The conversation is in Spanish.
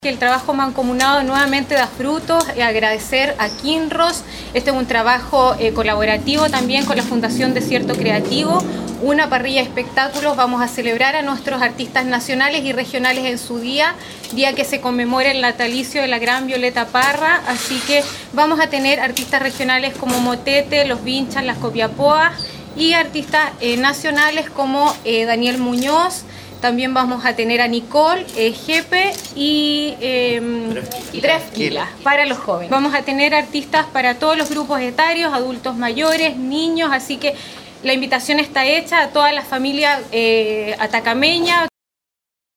Que el trabajo mancomunado nuevamente da frutos, agradecer a Kinross. Este es un trabajo colaborativo también con la Fundación Desierto Creativo, una parrilla de espectáculos. Vamos a celebrar a nuestros artistas nacionales y regionales en su día que se conmemora el natalicio de la gran Violeta Parra, así que vamos a tener artistas regionales como Motete, Los Vinchas, Las Copiapoas y artistas nacionales como Daniel Muñoz. También vamos a tener a Nicole, Jepe y Trefquila para los jóvenes. Vamos a tener artistas para todos los grupos etarios, adultos mayores, niños, así que la invitación está hecha a toda la familia atacameña,